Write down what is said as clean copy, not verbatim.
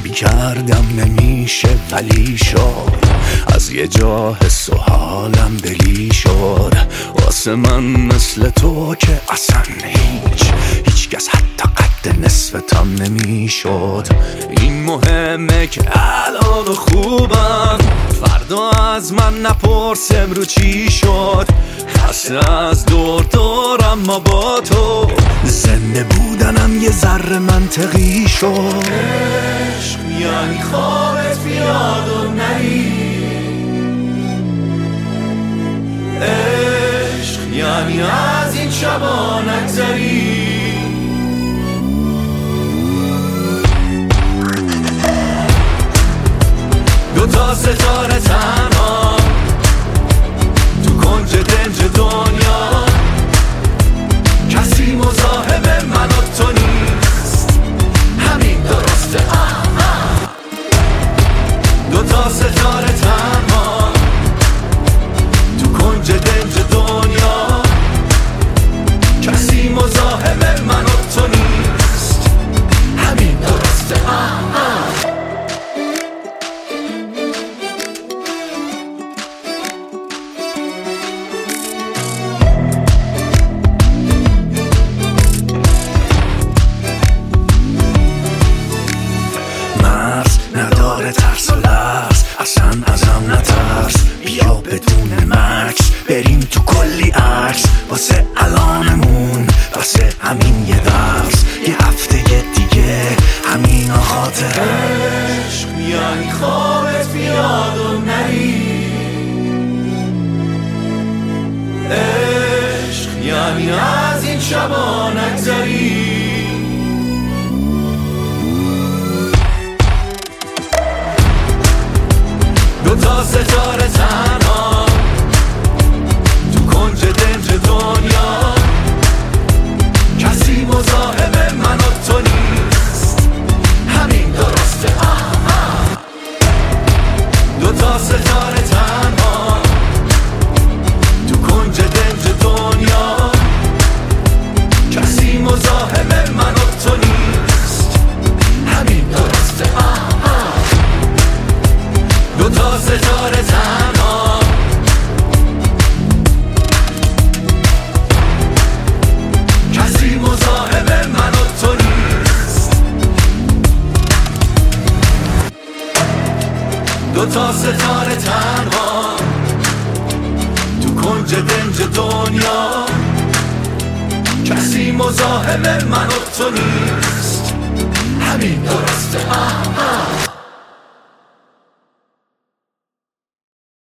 کردم نمیشه ولی شد، از یه جا حس و حالم دلی شد. واسه من مثل تو که اصلا هیچ کس حتی قد نصفتم نمیشد. این مهمه که الان خوبم، فردا از من نپرس امرو چی شد. خسته از دور دورم ما با تو، زنده بودنم یه ذره منطقی شد. عشق یعنی خوابت بیاد و نری، عشق یعنی از این شبا نگذری. دوتا ستاره تنها تو کنج دنج دنیا، کسی مزاحم من و تو نیست، همین درسته. دوتا ستاره تنها تو کنج دنج دنیا، کسی مزاحم من و تو نیست، همین درسته. نداره ترس و لرز، اصلا ازم نترس. بیا بدون مکس بریم تو کلی عکس، واسه الانمون واسه همین یه درس. یه هفته دیگه همین خاطره. عشق یعنی خوابت بیاد و نری، عشق یعنی از این شبا نگذری. دوتا ستاره تنها تو کنج دنج دنیا، کسی مزاحم من و تو نیست، همین درسته. دوتا ستاره تنها تو کنج دنج دنیا، کسی مزاحم من و تو نیست، همین درسته. دوتا ستاره تنها کسی مزاحم من و تو نیست، دوتا ستاره تنها تو کنج دنج دنیا، کسی مزاحم من و تو نیست، همین درسته.